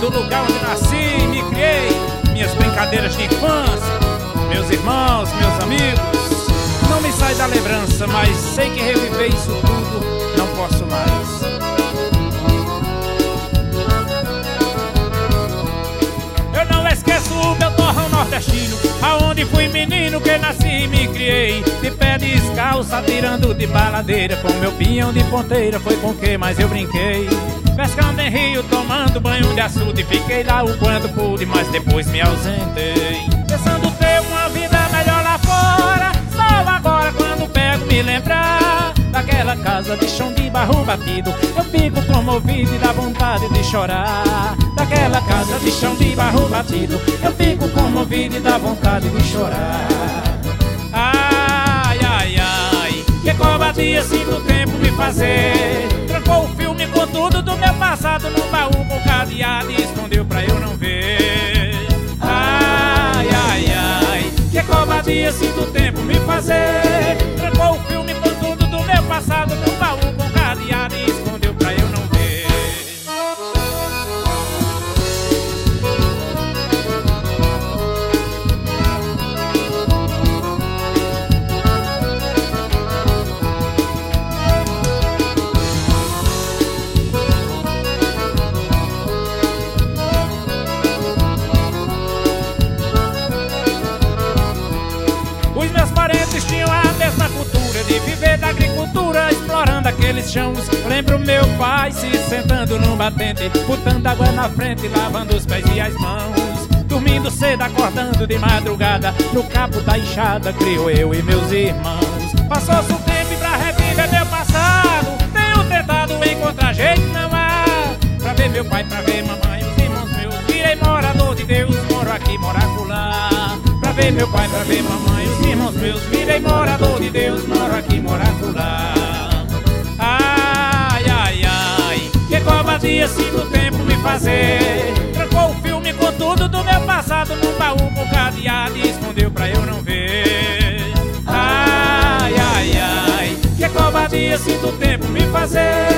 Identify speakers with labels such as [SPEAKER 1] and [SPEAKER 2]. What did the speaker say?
[SPEAKER 1] do lugar onde nasci, me criei, minhas brincadeiras de infância, meus irmãos, meus amigos. Não me sai da lembrança, mas sei que reviver isso tudo não posso mais. Eu não esqueço o meu torrão nordestino, aonde fui menino que nasci e me criei, de pé descalço, atirando de baladeira, com meu pinhão de ponteira, foi com que mais eu brinquei. Pescando em rio, tomando banho de açude, fiquei lá o quanto pude, mas depois me ausentei, pensando ter uma vida melhor lá fora. Só agora quando pego me lembrar daquela casa de chão de barro batido, eu fico comovido e dá vontade de chorar. Daquela casa de chão de barro batido, eu fico comovido e dá vontade de chorar. Ai, ai, ai, que covardia assim do tempo me fazer. Trancou o filme com tudo do meu passado no baú com cadeado e escondeu pra eu não ver. Ai, ai, ai, que covardia assim do tempo me fazer. Trancou o filme com tudo do meu passado no baú com cadeado e escondeu pra eu não ver. Os meus parentes tinham a mesma cultura de viver da agricultura, explorando aqueles chãos. Lembro meu pai se sentando num batente, botando água na frente, lavando os pés e as mãos. Dormindo cedo, acordando de madrugada, no cabo da enxada criou eu e meus irmãos. Passou-se o tempo e pra reviver meu passado, tenho tentado encontrar jeito, não há. Pra ver meu pai, pra ver mamãe, os irmãos meus, virei morador de Deus, moro aqui, moro acolá. Pra ver meu pai, pra ver mamãe, os irmãos meus, virei morador de Deus, moro aqui, moro acolá. Ai, ai, ai, que covardia assim do tempo me fazer. Trancou o filme com tudo do meu passado num baú com cadeado e escondeu pra eu não ver. Ai, ai, ai, que covardia assim do tempo me fazer.